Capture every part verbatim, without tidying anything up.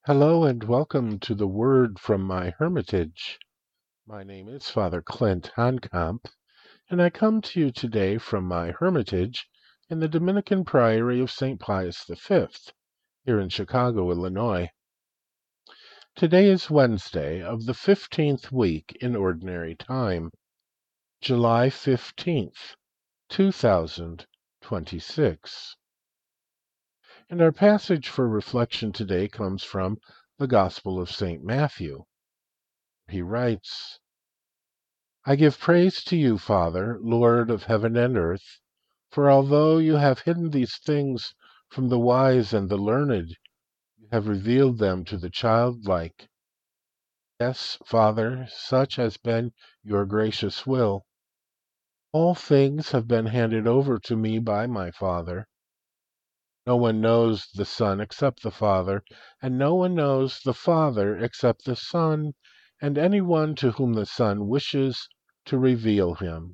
Hello and welcome to the Word from my Hermitage. My name is Father Clint Honkamp, and I come to you today from my Hermitage in the Dominican Priory of Saint Pius the Fifth, here in Chicago, Illinois. Today is Wednesday of the fifteenth week in Ordinary Time, July fifteenth, two thousand twenty-six. And our passage for reflection today comes from the Gospel of Saint Matthew. He writes, I give praise to you, Father, Lord of heaven and earth, for although you have hidden these things from the wise and the learned, you have revealed them to the childlike. Yes, Father, such has been your gracious will. All things have been handed over to me by my Father. No one knows the Son except the Father, and no one knows the Father except the Son, and anyone to whom the Son wishes to reveal him.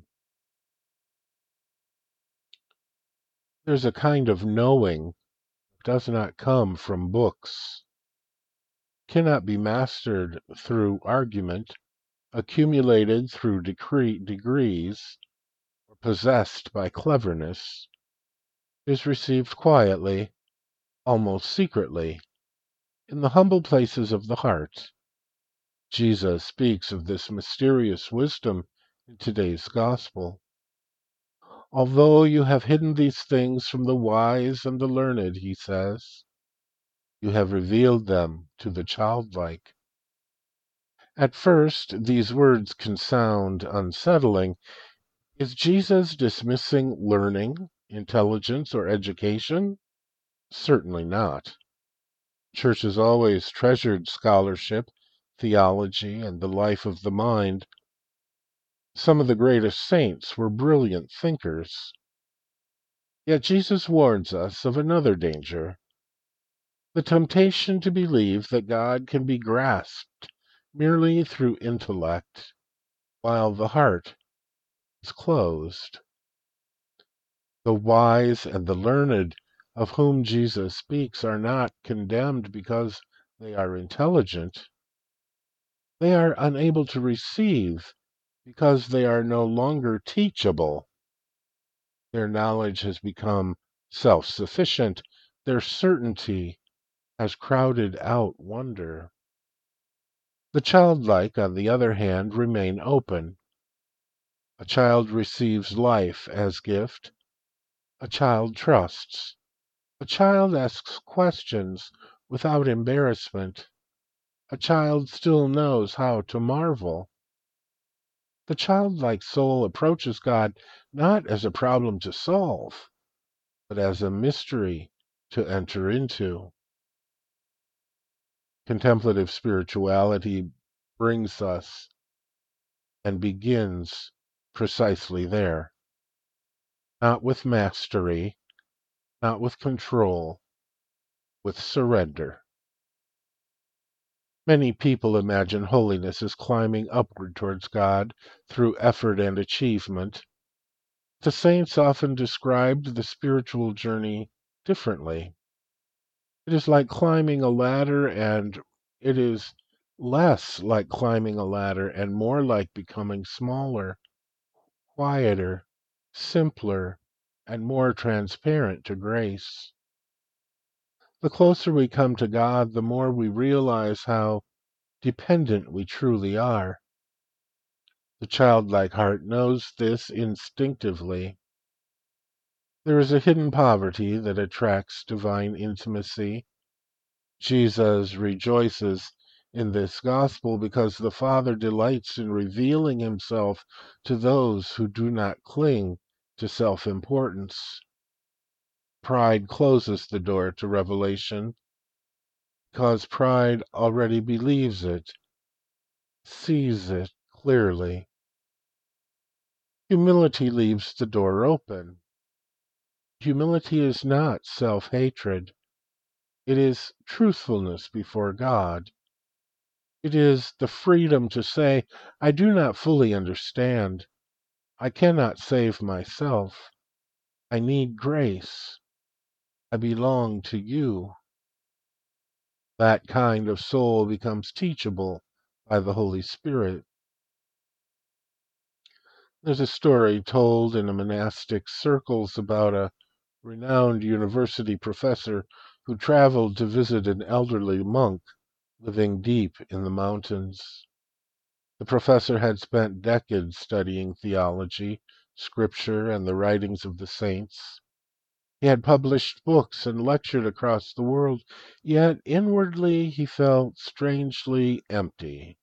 There's a kind of knowing that does not come from books, cannot be mastered through argument, accumulated through decree, degrees, or possessed by cleverness, is received quietly, almost secretly, in the humble places of the heart. Jesus speaks of this mysterious wisdom in today's gospel. Although you have hidden these things from the wise and the learned, he says, you have revealed them to the childlike. At first, these words can sound unsettling. Is Jesus dismissing learning, intelligence, or education? Certainly not. Church has always treasured scholarship, theology, and the life of the mind. Some of the greatest saints were brilliant thinkers. Yet Jesus warns us of another danger, the temptation to believe that God can be grasped merely through intellect, while the heart is closed. The wise and the learned of whom Jesus speaks are not condemned because they are intelligent. They are unable to receive because they are no longer teachable. Their knowledge has become self-sufficient. Their certainty has crowded out wonder. The childlike, on the other hand, remain open. A child receives life as gift. A child trusts. A child asks questions without embarrassment. A child still knows how to marvel. The childlike soul approaches God not as a problem to solve, but as a mystery to enter into. Contemplative spirituality brings us and begins precisely there. Not with mastery, not with control, with surrender. Many people imagine holiness as climbing upward towards God through effort and achievement. The saints often described the spiritual journey differently. It is like climbing a ladder, and it is less like climbing a ladder and more like becoming smaller, quieter, simpler, and more transparent to grace. The closer we come to God, the more we realize how dependent we truly are. The childlike heart knows this instinctively. There is a hidden poverty that attracts divine intimacy. Jesus rejoices in this gospel because the Father delights in revealing himself to those who do not cling to self-importance. Pride closes the door to revelation because pride already believes it, sees it clearly. Humility leaves the door open. Humility is not self-hatred. It is truthfulness before God. It is the freedom to say, I do not fully understand. I cannot save myself. I need grace. I belong to you. That kind of soul becomes teachable by the Holy Spirit. There's a story told in the monastic circles about a renowned university professor who traveled to visit an elderly monk living deep in the mountains. The professor had spent decades studying theology, scripture, and the writings of the saints. He had published books and lectured across the world, yet inwardly he felt strangely empty.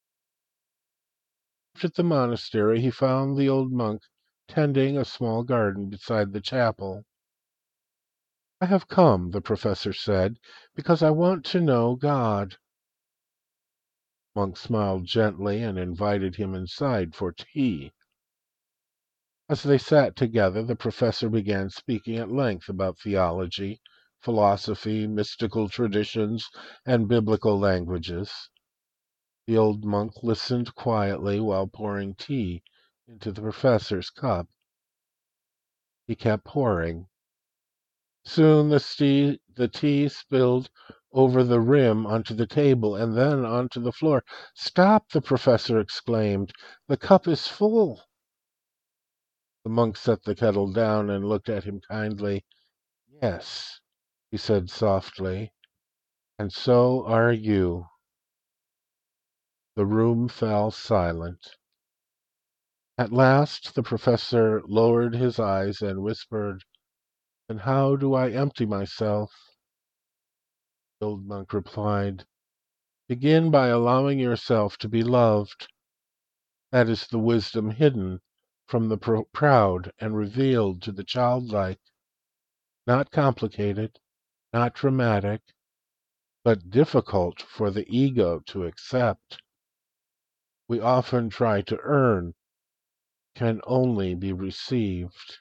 At the monastery, he found the old monk tending a small garden beside the chapel. "I have come," the professor said, "because I want to know God." The monk smiled gently and invited him inside for tea. As they sat together, the professor began speaking at length about theology, philosophy, mystical traditions, and biblical languages. The old monk listened quietly while pouring tea into the professor's cup. He kept pouring. Soon the tea, the tea spilled over the rim onto the table and then onto the floor. "Stop!" the professor exclaimed. "The cup is full." The monk set the kettle down and looked at him kindly. "Yes," he said softly, "and so are you." The room fell silent. At last the professor lowered his eyes and whispered, "Then how do I empty myself?" The old monk replied, "Begin by allowing yourself to be loved. That is the wisdom hidden from the pr- proud and revealed to the childlike. Not complicated, not dramatic, but difficult for the ego to accept. We often try to earn, can only be received."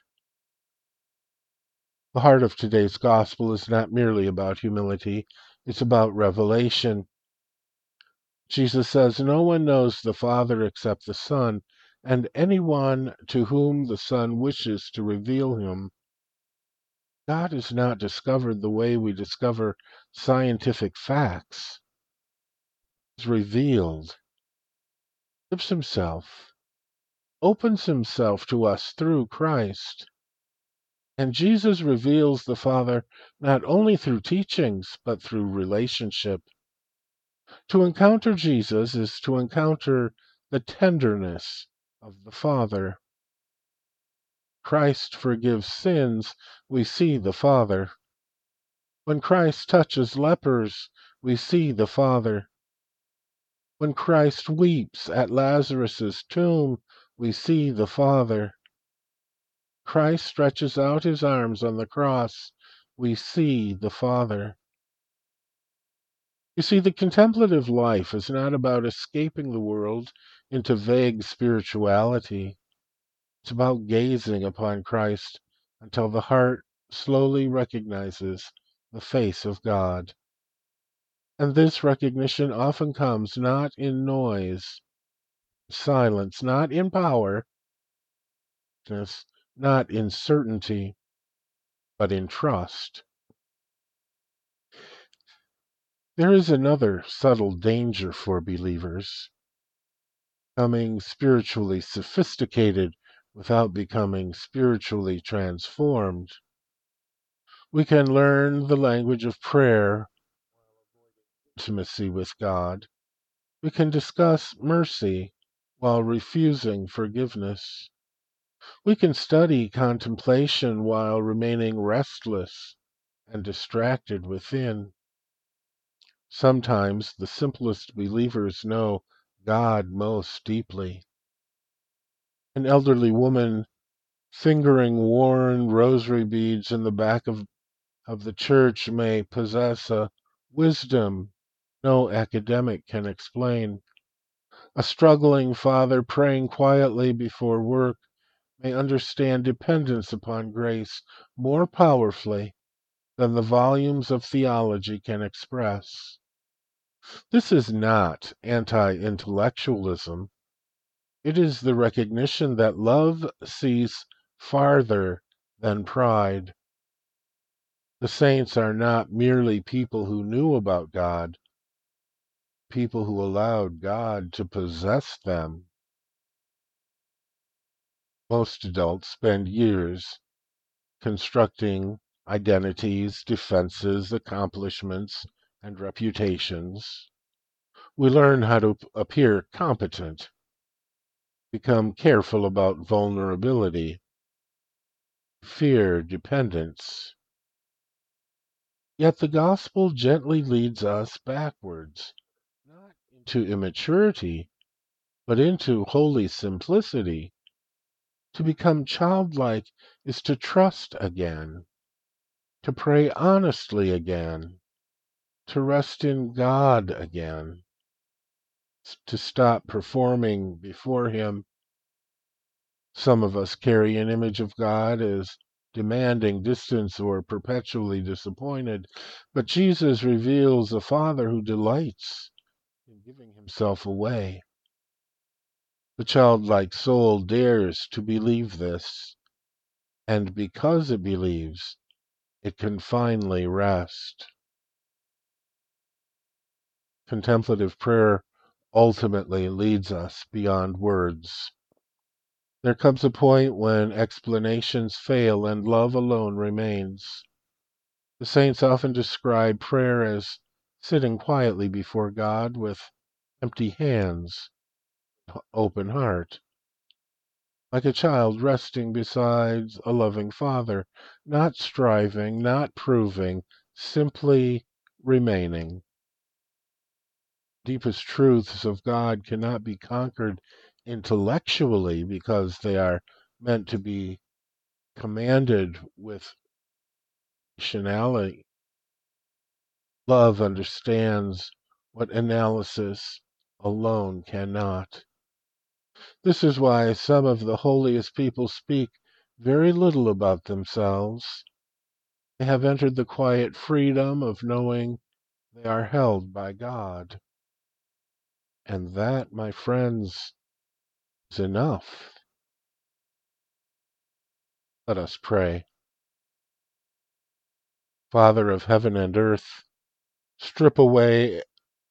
The heart of today's gospel is not merely about humility, it's about revelation. Jesus says, "No one knows the Father except the Son, and anyone to whom the Son wishes to reveal him." God is not discovered the way we discover scientific facts. He's revealed, gives himself, opens himself to us through Christ. And Jesus reveals the Father not only through teachings, but through relationship. To encounter Jesus is to encounter the tenderness of the Father. Christ forgives sins, we see the Father. When Christ touches lepers, we see the Father. When Christ weeps at Lazarus' tomb, we see the Father. Christ stretches out his arms on the cross, we see the Father. You see, the contemplative life is not about escaping the world into vague spirituality. It's about gazing upon Christ until the heart slowly recognizes the face of God. And this recognition often comes not in noise, silence, not in power, not in certainty, but in trust. There is another subtle danger for believers: becoming spiritually sophisticated without becoming spiritually transformed. We can learn the language of prayer, intimacy with God. We can discuss mercy while refusing forgiveness. We can study contemplation while remaining restless and distracted within. Sometimes the simplest believers know God most deeply. An elderly woman fingering worn rosary beads in the back of, of the church may possess a wisdom no academic can explain. A struggling father praying quietly before work may understand dependence upon grace more powerfully than the volumes of theology can express. This is not anti intellectualism. It is the recognition that love sees farther than pride. The saints are not merely people who knew about God, people who allowed God to possess them. Most adults spend years constructing identities, defenses, accomplishments, and reputations. We learn how to appear competent, become careful about vulnerability, fear dependence. Yet the gospel gently leads us backwards, not into immaturity, but into holy simplicity. To become childlike is to trust again, to pray honestly again, to rest in God again, to stop performing before Him. Some of us carry an image of God as demanding distance or perpetually disappointed, but Jesus reveals a Father who delights in giving Himself away. The childlike soul dares to believe this, and because it believes, it can finally rest. Contemplative prayer ultimately leads us beyond words. There comes a point when explanations fail and love alone remains. The saints often describe prayer as sitting quietly before God with empty hands, open heart, like a child resting beside a loving father, not striving, not proving, simply remaining. Deepest truths of God cannot be conquered intellectually because they are meant to be commanded with rationality. Love understands what analysis alone cannot. This is why some of the holiest people speak very little about themselves. They have entered the quiet freedom of knowing they are held by God. And that, my friends, is enough. Let us pray. Father of heaven and earth, strip away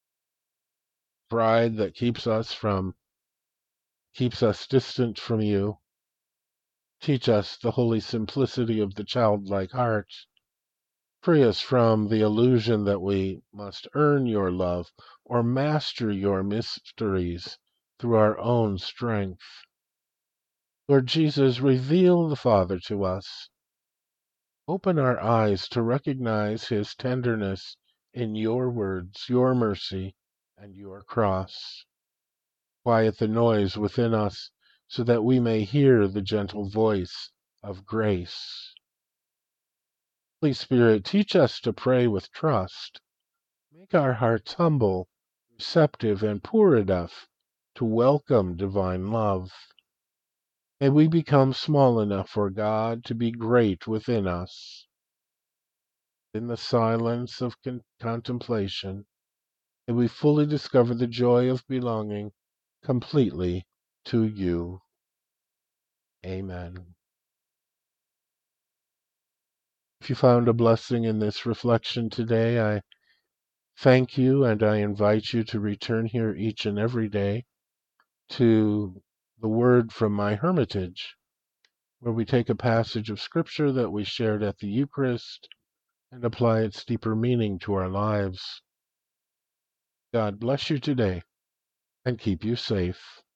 pride that keeps us from keeps us distant from you. Teach us the holy simplicity of the childlike heart. Free us from the illusion that we must earn your love or master your mysteries through our own strength. Lord Jesus, reveal the Father to us. Open our eyes to recognize his tenderness in your words, your mercy, and your cross. Quiet the noise within us so that we may hear the gentle voice of grace. Holy Spirit, teach us to pray with trust. Make our hearts humble, receptive, and poor enough to welcome divine love. May we become small enough for God to be great within us. In the silence of con- contemplation, may we fully discover the joy of belonging completely to you. Amen. If you found a blessing in this reflection today, I thank you and I invite you to return here each and every day to the Word from My Hermitage, where we take a passage of Scripture that we shared at the Eucharist and apply its deeper meaning to our lives. God bless you today and keep you safe.